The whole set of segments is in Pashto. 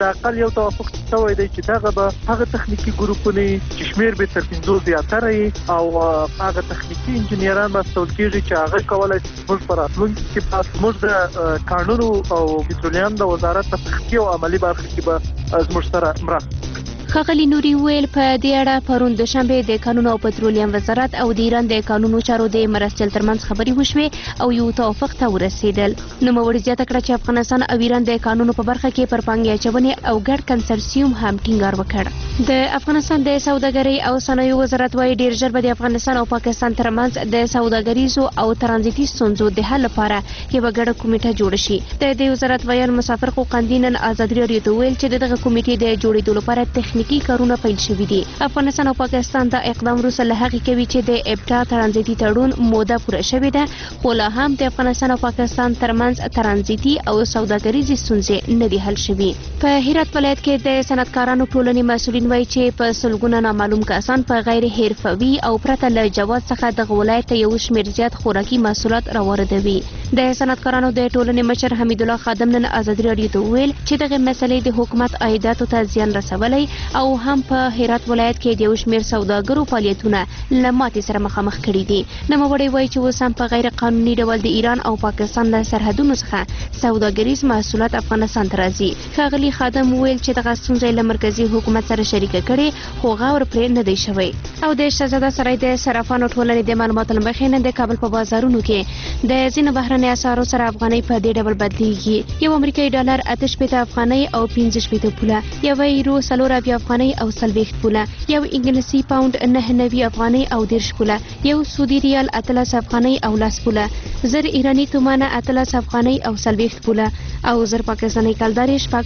د اقل یو توافق شوی دی چې دغه به هغه تخنیکی ګروپونه چې شمیر به تر 50 زیاتره او هغه تخنیکی انجنیران مسؤل کیږي چې هغه کولای شي موږ پر راتلونکي کې موږ د قانون او پټرولیم د وزارت په تخنیکی او عملی برخه کې به زموږ سره مرسته. ښاغلي نوري ویل په دې اړه پرون دوشنبه د قانون او پټرولیم وزارت او د ایران د قانونو چارو د مرستیال ترمنځ خبرې وشوې او یو توافق ته ورسېدل. نوموړي زیاته کړه چې افغانستان او ایران د قانونو په برخه کې پر پانګې اچونې او ګډ کنسرسیوم هم ټینګار وکړ. د افغانستان د سوداګرۍ او صنایعو وزارت وايي ډیر ژر به د افغانستان او پاکستان ترمنځ د سوداګریزو او ترانزیتي ستونزو د حل لپاره یوه ګډه کمیټه جوړه شي. د دې وزارت ویل مسافر حقوقاندي نن ازادي راډیو ته ویل چې دغه کمیټې د جوړېدو لپاره تخنیکی کارونه پیل شوي دي. افغانستان او پاکستان دا اقدام وروسته له هغې کوي چې د ابټا ترانزیتي تړون موده پوره شوې ده، خو لا هم د افغانستان او پاکستان ترمنځ ترانزیتي او سوداګریزې ستونزې نه دي حل شوي. په هرات ولایت کې د صنعتکارانو ټولنې مسؤلین وایي چې په سلګونه نامعلوم کسان په غیر حرفوي او پرته له جواز څخه دغه ولایت ته یو شمېر زیات خوراکي محصولات راواردوي. د صنعتکارانو د ټولنې مشر حمید الله خادم نن ازادي راډیو ته وویل چې دغه مسلې د حکومت عایداتو ته زیان رسولی او هم په هرات ولایت کې د یو شمېر سوداګرو فعالیتونه له ماتې سره مخامخ کړي دي. نوموړی وایي چې اوس هم په غیر قانوني ډول د ایران او پاکستان له سرحدونو څخه سوداګریز محصولات افغانستان ته راځي. ښاغلي خادم وویل چې دغه ستونزه له مرکزي حکومت سره شریکه کړې خو غور پرې نه دی شوی. او د شهزاده سرای د صرافانو ټولنې د معلوماتو له مخې نن د کابل په بازارونو کې د ځینو بهرنۍ اسعارو سره افغانۍ په دې ډول بدلیږي. یو امریکایي ډالر 88 افغانۍ او 15 پوله، یو یورو 4 افغانۍ او 40 پوله، یو انګلیسي پاوند 99 افغانۍ او 10 پوله، یو سعودي ریال 13 افغانۍ او 10 پوله، 1000 ایرانی تومانه 13 افغانۍ او 40 پوله او 1000 پاکستاني کلدار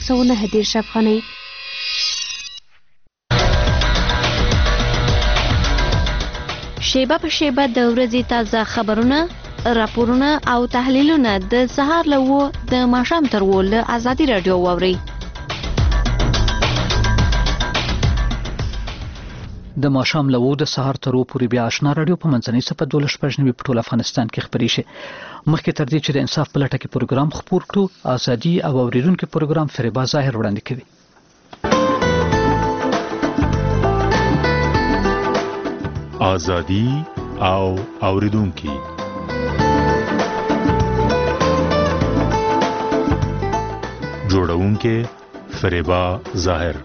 619 افغانۍ. شیبه په شیبه د ورځې تازه خبرونه، راپورونه او تحلیلونه د سهار له 9 د ماښام تر 10 له ازادي راډیو واورئ. د ماښام له 9 د سهار تر 10 پورې بیا آشنا راډیو په منځنۍ صفحه 12 په ټول افغانستان کې خپرې شي. مخکې تر دې چې د انصاف په لټه کې پروګرام خپور کړو، ازادي او اوریدونکو پروګرام فریبا ظاهر وړاندې کوي. ازادي او اوریدونکو جوړونکې فریبا ظاهر.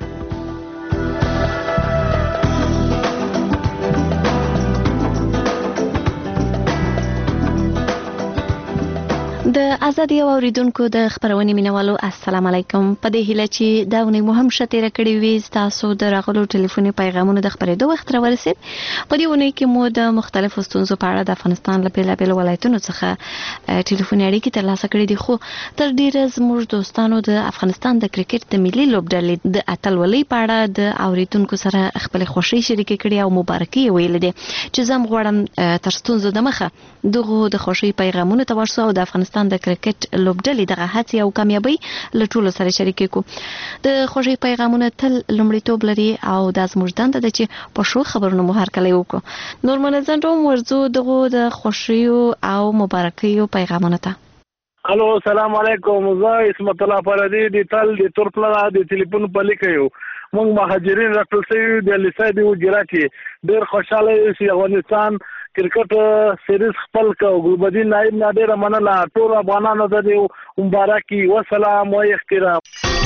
د ازادي او اوریدونکو د خبرونې مینوالو السلام علیکم. په دې هیله چې دا ونې مو هم ښه تېره کړې وي، ستاسو د راغلو ټلیفوني پیغامونو د خپرېدو وخت راورسېد. په دې ونې کې مو د مختلفو ستونزو په اړه د افغانستان له بېلابېلو ولایتونو څخه ټلیفوني اړیکې ترلاسه کړې دي، خو تر ډېره زموږ دوستانو د افغانستان د کرکټ د ملي لوبډلې د اتلولۍ په اړه د اوریدونکو سره خپلې خوښۍ شریکې کړې او مبارکي یې ویلې دي چې زه هم غواړم تر ستونزو دمخه دغو د خوښۍ پیغامونو ته ورسو او د افغانستان د کرکټ لوبډلې دغه هڅې او کامیابۍ له ټولو سره شریکې کړو. د خوښۍ پیغامونه تل لومړیتوب لري او دا زموږ دنده ده چې په ښو خبرونو مو هرکلی وکړو. نور منظم ورځو دغو د خوښیو او مبارکیو پیغامونو ته. الو السلام علیکم. زه اسمت الله پردی د تل د تورپلا د ټلیفون په لیکيو. موږ مهاجرین راټول شوي د لیسای د وجرا کې ډېر خوشاله یو چې افغانستان کرکټ سیریز خپل کو ګلبدین نائب نه ډېر مننه ټول افغانانو ته مبارکي والسلام و احترام.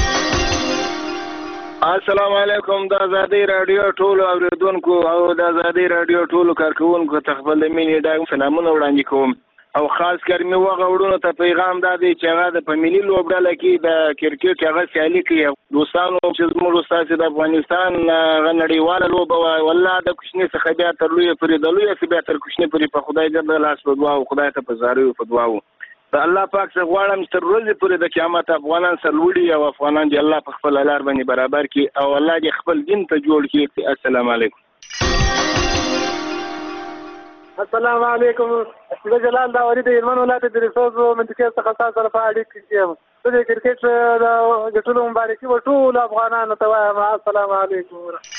السلام علیکم. د ازادي رادیو ټول اوریدونکو او د ازادي رادیو ټول کارکونکو ته خپل مینې د سلامونه وړاندې کوم او خاص کر مې وغوړونو ته پیغام دادی چې هغه د فامیلی لوبډله کې د کرکټ هغه سیالي کوي. دوستانو چې زموږ استاد د افغانستان غنړیواله لوبه والله د کوچنی څخه بیا تر لوی پرې د لوی څخه بیا تر کوچنی پرې په خدای دې لاس په دعا او خدای ته په زارو په دعا او الله پاک څخه غواړم تر ورځې پورې د قیامت افغانان سره وړي او افغانان دې الله په خپل لار باندې برابر کړي او الله دې خپل دین ته جوړ کړي. السلام علیکم. السلام علیکم. زه جلال داوري د هلمند ولایت د ریسورس منطقې څخه تاسو سره په اړیکه کې یم. زه د کرکټ د ټولو مبارکي و ټول افغانانو ته وایم. السلام علیکم.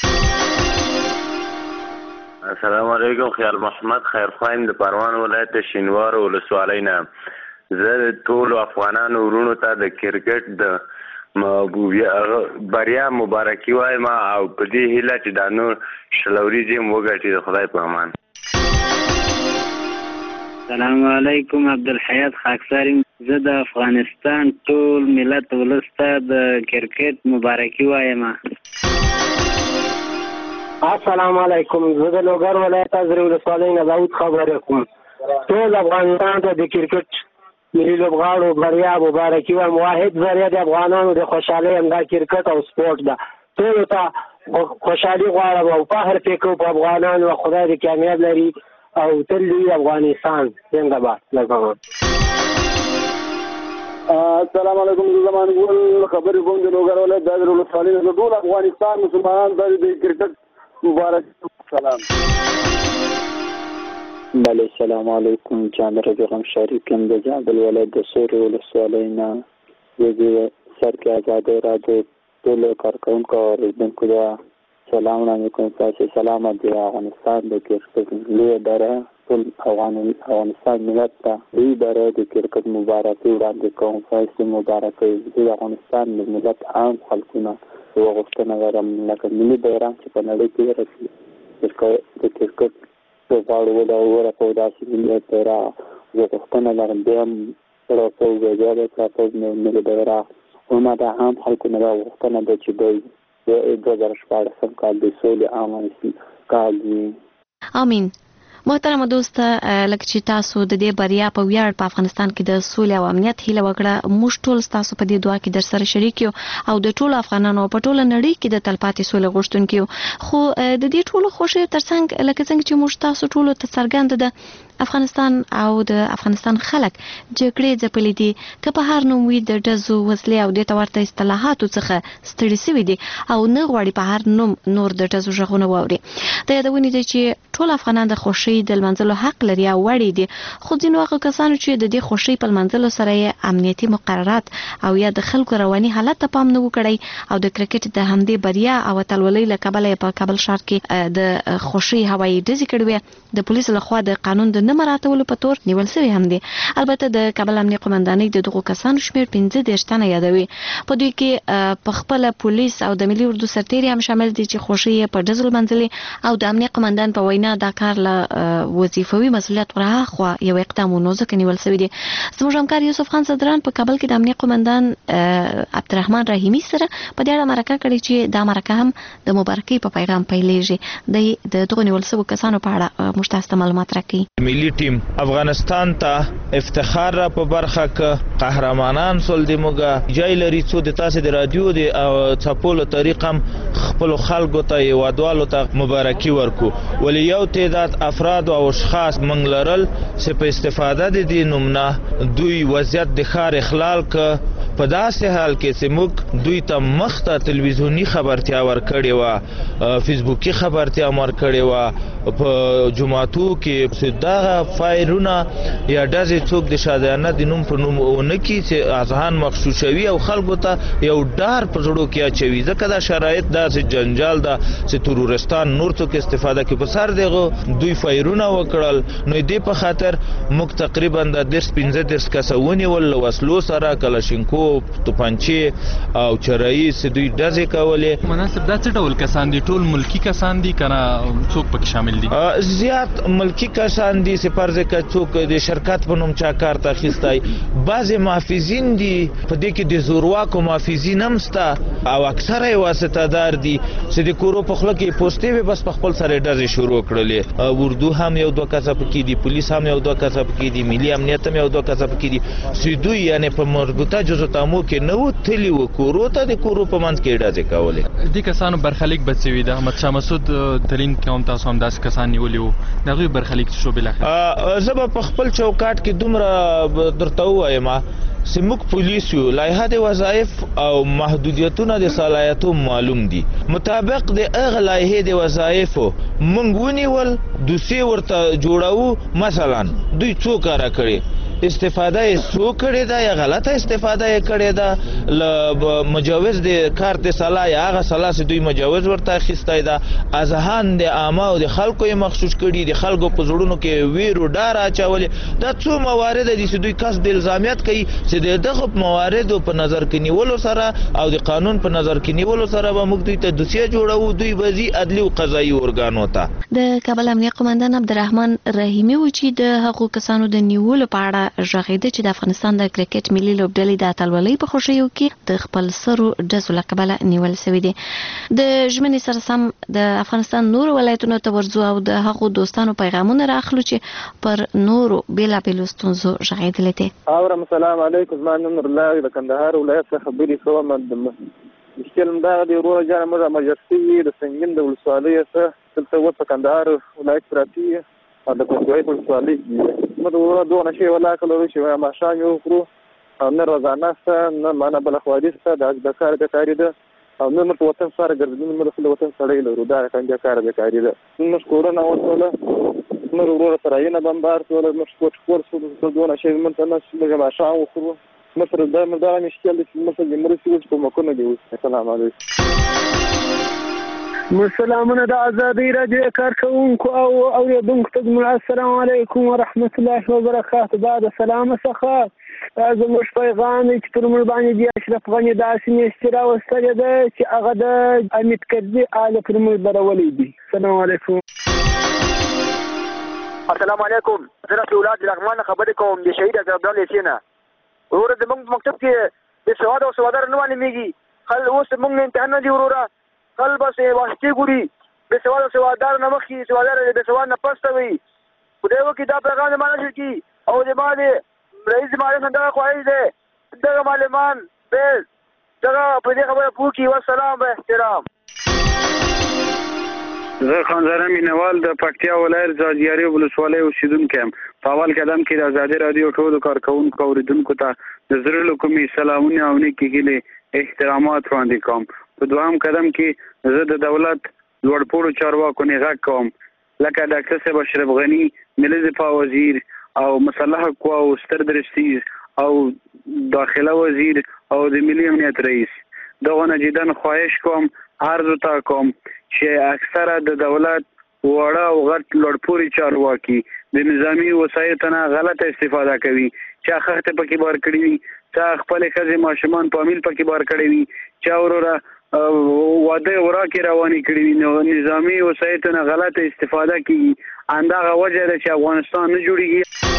السلام علیکم. خیال محمد خیرخوایم د پروان ولایت د شینوار ولسوالۍ نه. زه ټول افغانانو ورونو ته د کرکټ د بریا مبارکي وایم او په دې هیله چې دا نور شلوري جیم وګټي د خدای په امان. السلام علیکم عبدالحیات خاکساری. زه د افغانستان ټول ملت ولس ته د کرکټ مبارکي وایم. السلام علیکم. زه د لوګر ولایت از ولسوالۍ نه داود خبرې کوم. ټول افغانستان ته د کرکټ ملي لوبغاړو بریا مبارکي وایم. واحد ذریعه د افغانانو د خوشحالۍ همدا کرکټ او سپورټ ده. ټولو ته خوشحالي غواړم او فخر پرې کوم په افغانانو. خدای دې کامیاب لري او تل دې افغانستان زنده باد. السلام علیکم. زمان ګل خبرې کوم د لوګر ولایت د ولسوالۍ نه. ټول افغانستان مسلمانان ته د کرکټ مبارک سلام. بله السلام علیکم. جامع رجغم شریف یم د جابل ولایت د سوري ولسوالۍ نه. د سر کې آزادۍ راډیو ټولو کارکوونکو او اوریدونکو ته سلام وړاندې کوم. تاسو سلامت دی. افغانستان د کرکټ لوی اداره ټول افغانستان ملت ته لوی اداره د کرکټ مبارکي وړاندې کوم. تاسو مبارکي د افغانستان ملت عام خلکونه وغوښتنه لرم لکه ملي بیرغ چې په نړۍ کې رسي د کرکټ لوبغاړو ورکوو داسې ملي بیرغ وغوښتنه لرم. بیا هم راکوو بیا به راکوو ملي بیرغ وما د عام خلکو نه غوښتنه ده چې دوی 2014 کال د سولې عام کال وي. امین. محترمه دوست، لکه چې تاسو د دې بریا په ویاړ په افغانستان کې د سولې او امنیت هیله وکړه، موږ ټول تاسو په دې دعا کې در سره شریک یو او د ټولو افغانانو په ټوله نړۍ کې د تلپاتې سولې غوښتونکي یو. خو د دې ټولو خوښیو ترڅنګ لکه څنګه چې موږ تاسو ټولو ته څرګنده ده افغانستان او د افغانستان خلک جګړې ځپلي دي، که په هر نوم وي د ډزو وسلې او دې ته ورته اصطلاحاتو څخه ستړي سوي دي او نه غواړي په هر نوم نور د ډزو غږونه واوري. د یادونې ده چې ټول افغانان د خوښۍ د لمانځلو حق لري او وړي دي، خو ځینو هغه کسانو چې د دې خوښۍ په لمانځلو سره یې امنیتي مقررات او یا د خلکو رواني حالت ته پام نه و کړی او د کرکټ د همدې بریا او اتلولۍ له کبله یې په کابل ښار کې د خوښۍ هوایي ډزې کړې وې. د پولیسو لخوا د قانون د نه مراعاتولو په تور نیول شوي هم دي. البته د کابل امنیه قومندانۍ د دغو کسانو شمېر 15 تنه یادوي. په دوی کې په خپله پولیس او د ملي اردو سرتېري هم شامل دي چې خوښۍ یې په ډزو لمانځلې او د امنیه قومندان په وینا دا کار له وظیفوي مسؤلیت ورهاخوا یو اقدام و نو ځکه نیول شوي دي. زموږ همکار یوسف خان صدران په کابل کې د امنیه قومندان عبدالرحمن رحیمي سره په دې اړه مرکه کړې چې دا مرکه هم د مبارکۍ په پیغام پیلېږي. د دغو نیول شوو کسانو په اړه موږ تاسو ته معلومات راکوي. ملي ټیم افغانستان ته افتخار را په برخه کې قهرمانان سول دي. موږ جای لري څو د تاسو د رادیو د چاپولو طریق هم خپل خلکو ته یوادوالو ته مبارکي ورکو. ولی یو تعداد افراد او اشخاص موږ لرل چې په استفاده د دې نومنه دوی وضعیت د ښار اخلال ک په داسې حال کې چې موږ دوی ته مخته تلویزیونی خبرتیا ورکړې وه، فیسبوکي خبرتیا ورکړې وه، په جمعاتو کې چې دغه فایرونه یا ډزې څوک د شادیانه د نوم په نوم ونه کړي چې اذهان مغشوشوي او خلکو ته یو ډار په زړو کې اچوي. ځکه دا شرایط داسې جنجال ده چې ترورستان نور څوک استفاده کوي. په سر دغه دوی فایرونه وکړل، نو دې په خاطر موږ تقریبا د 15 کسه ونیول له وسلو سره، کلاشینکو، توپنچې او چرایي چې دوی ډزې کولې. مناسب دا څه ډول کسان دي؟ ټول ملکی کسان دي که نه څوک پکې شامل دي؟ زیات ملکی کسان دي چې فرض کړه څوک د شرکت په نوم چا کار ته اخیستی. بعضې محافظین دي، په دې کې د زورواکو محافظین هم شته او اکثره یې واسطهدار دي چې د کورو په خوله کې پوستې وې بس په خپل سره ډزې شروع کړلې. اردو هم یو دوه کسه پکې دي، پولیس هم یو دوه کسه پکې دي، ملي امنیت هم یو دوه کسه پکې دي چې دوی یعنې په مربوطه جزتامو کې نه وتلي وو، کورو ته د کورو په منځ کې ډزې کولې. دې کسانو برخلیک بد شوي ده. احمد شاه مسعود تلین کې هم تاسو هم داسې کسان نیولي وو، د هغوی برخلیک څه شو بالاخره؟ زه به په خپل چوکاټ کې دومره درته ووایم چې موږ پولیس یو، لایحه د وظایف او محدودیتونه د صلاحیتو معلوم دي. مطابق د هغه لایحې د وظایفو موږ ونیول، دوسیې ورته جوړوو. مثلا دوی څو کاره کړي، استفاده یې سو کړې ده یا غلطه استفاده یې کړې ده له مجوز د کارت سلا یا هغه سلا چې دوی مجوز ورته اخیستی ده اذهان د عامه او د خلکو یې مخصوص کړي د خلکو په زړونو کې ویرو ډار اچولې دا څو موارد دي چې دوی کس د الزامیت کوي چې د دغه مواردو په نظر کې نیولو سره او د قانون په نظر کې نیولو سره به موږ دوی ته دوسیه جوړو دوی به ځي عدلي او قضایي ارګانو ته د کابل امنیه قومندان عبدالرحمن رحیمي و چې د هغو کسانو د نیولو په اړه غږېده چې د افغانستان د کرکټ ملي لوبډلې د اتلولۍ په خوښیو کې د خپل سرو ډزو له کبله نیول شوي دي د ژمنې سره سم د افغانستان نورو ولایتونو ته ورځو او د هغو دوستانو پیغامونه راخلو چې پر نورو بېلابېلو ستونزو غږېدلې دي. السلام علیکم. زما نوم نورالله د کندهار ولایت څخه خبرې کوم. مشکل همدغه دی وروره جانه موږ امرجستي د سنګین د ولسوالۍ څخه دلته اوس په کندهار ولایت پراته یو او د کوټوالۍ په ولسوالۍ کې موږ وروره دغه شی ولاکه لرو چې ماښام یې وخورو او نه روزانه شته نه معنا بله خواري شته د کار بېکاري ده او نه موږ په وطن سره ګرځېدو موږ خپل وطن سړی لرو دا کنده کار بېکاري ده. موږ کورونه وسوله موږ وروره سرایونه بمبار شول موږ سپورټ شو دغه شی موږ ته نه موږ ماښام وخورو مثلا دا مشکل دي مثلا د مرستې وځ په مکو نه دی. السلام علیکم. مسلمانه د ازادي رادیو کارکونکو او اوریدونکو ته السلام علیکم ورحمت الله وبرکاته. بعد سلام څخه زموږ پیغام چې پر موږ باندې د اشرف غني داسې میشتي راوستلې ده چې هغه د حمید کرزي آله پر موږ درولې دي. السلام علیکم. السلام علیکم. زه رفیع الله رحمان خبرې کوم د شهید عبدالله لیسینه. وروره زموږ مکتب کې د سواد او سوادار نه معلومیږي خل اوس موږ امتحان نه دی وروره خل بس واسطې ګوري د سواد او سوادار نه مخکې سوادار د سواد نه پسته وي خدای وکړي دا پیغام د معنی شي او د باندې رئیس معلم دغه خواهش دی دغه معلمان به دغه په دې خبره پوه کړي. والسلام به احترام. زه خانزاده مینوال د پکتیا ولایت ځاځیاري ولسوالۍ اوسیدونکی یم. په اول قدم کې د ازادي رادیو ټولو کارکوونکو اوریدونکو ته د زړه له کومې سلامونه او نیکې هیلې احترامات وړاندې کوم. په دوهم قدم کې زه د دولت لوړپوړو چارواکو نه غږ کوم لکه ډاکټر صاحب اشرف غني ملي دفاع وزیر او مسلح قواو ستر درستیز او داخله وزیر او د ملي امنیت رئیس دغه نه جدن خواهش کوم عرض ته کوم چې اکثره د دولت وړه او غټ لوړپوړي چارواکي د نظامی وسایطو نه غلطه استفاده کوي چا خښته پکې بار کړي وي چا خپل ښځې ماشومان په امیل پکې بار کړي وي چا وروره واده وراکې روانې کړي وي نو نظامی وسایطو نه غلطه استفاده کوي همدغه وجه ده چې افغانستان نه جوړېږي.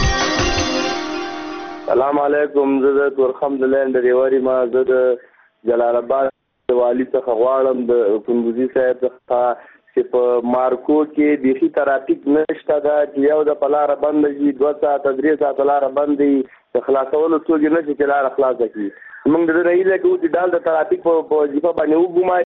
سلام علیکم. زه د تورخم د لینډ ریوري ما زه د جلال آباد والي څخه غواړم د کندوزي صاحب څخه چې په مارکو کې بیخي ترافیک نشته ده چې یو د په لاره بنده شي 2 ساعته 3 ساعته لاره بندې د خلاصولو څوک یې نه شي چې لاره خلاصه کړي. موږ د دې نه هیله کوو چې دا د ترافیک په وظیفه باندې وګمایي